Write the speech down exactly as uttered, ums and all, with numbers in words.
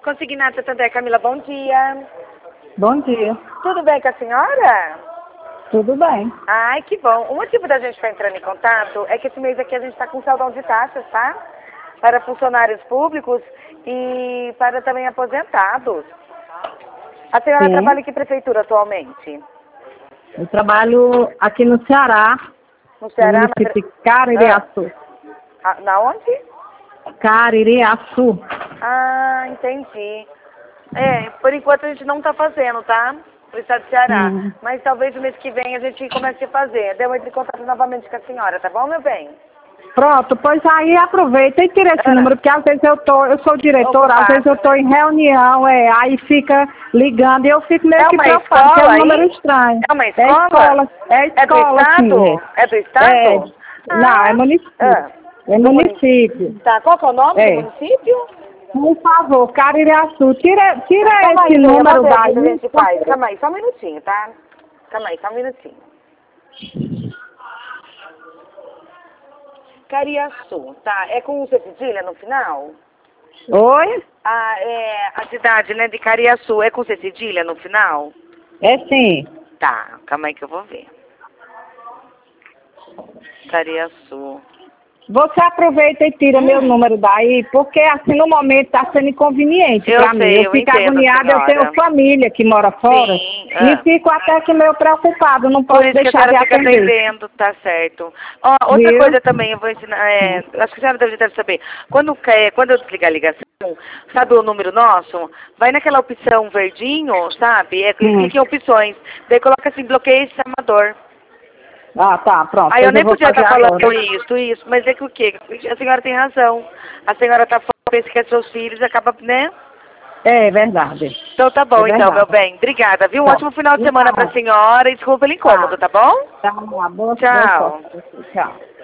Consignado Santander, Camila, bom dia. Bom dia. Tudo bem com a senhora? Tudo bem. Ai, que bom. O motivo da gente estar entrando em contato é que esse mês aqui a gente está com saldão de taxas, tá? Para funcionários públicos e para também aposentados. A senhora Sim. trabalha em que prefeitura atualmente? Eu trabalho aqui no Ceará, No no Ceará? município de Caririaçu. Ah, na onde? Caririaçu. Ah, entendi. É, por enquanto a gente não está fazendo, tá? Pro estado do Ceará. Hum. Mas talvez no mês que vem a gente comece a fazer. Deu entre em contato novamente com a senhora, tá bom, meu bem? Pronto, pois aí aproveita e tira esse Ah. número, porque às vezes eu tô, eu sou diretora, às Ocupada. vezes eu tô em reunião, é, aí fica ligando e eu fico meio É que uma preocupada, porque é escola um número aí? estranho. É uma É escola? escola, é É do escola, sim. estado? É do estado? É, não, é município. Ah, É do município. Tá, qual que é o nome É. do município? Por favor, Caririaçu, tira, tira Calma aí, esse filha, número vamos ver aqui o que a daí. gente faz. Calma aí, só um minutinho, tá? Calma aí, só um minutinho. Cariaçu, tá? É com C cedilha no final? Oi? Ah, é, a cidade, né, de Cariaçu é com C cedilha no final? É sim. Tá, calma aí que eu vou ver. Cariaçu. Você aproveita e tira Hum. meu número daí, porque assim no momento está sendo inconveniente Eu para mim. sei, Eu eu fico entendo, agoniada, eu senhora. tenho família que mora fora Sim, e ah. fico até que meio preocupado, não Por posso isso que a deixar de senhora fica atender. atendendo, tá certo. Ó, outra Viu? coisa também, eu vou ensinar, é, acho que a senhora deve deve saber. Quando, quer- quando eu desligar a ligação, sabe o número nosso? Vai naquela opção verdinho, sabe? É, Hum. clica em opções, daí coloca assim, bloqueia esse chamador. Ah, tá, pronto. Aí eu Pois nem eu vou podia fazer estar falando agora. isso, isso, mas é que o quê? A senhora tem razão. A senhora tá falando, pensa que é seus filhos, acaba, né? É verdade. Então tá bom, É então, meu verdade. bem. Obrigada, viu? Um Tá. ótimo final de semana pra Tá. senhora e desculpa pelo incômodo, tá bom? Tá, boa, boa Tchau. sorte. Tchau.